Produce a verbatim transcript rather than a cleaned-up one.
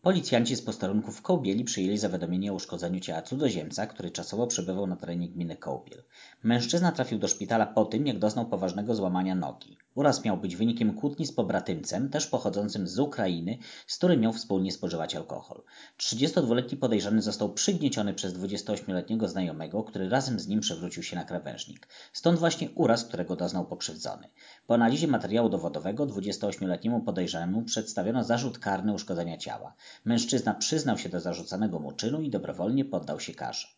Policjanci z posterunku w Kołbieli przyjęli zawiadomienie o uszkodzeniu ciała cudzoziemca, który czasowo przebywał na terenie gminy Kołbiel. Mężczyzna trafił do szpitala po tym, jak doznał poważnego złamania nogi. Uraz miał być wynikiem kłótni z pobratymcem, też pochodzącym z Ukrainy, z którym miał wspólnie spożywać alkohol. trzydziestodwuletni podejrzany został przygnieciony przez dwudziestoośmioletniego znajomego, który razem z nim przewrócił się na krawężnik. Stąd właśnie uraz, którego doznał pokrzywdzony. Po analizie materiału dowodowego dwudziestoośmioletniemu podejrzanemu przedstawiono zarzut karny uszkodzenia ciała. Mężczyzna przyznał się do zarzucanego mu czynu i dobrowolnie poddał się karze.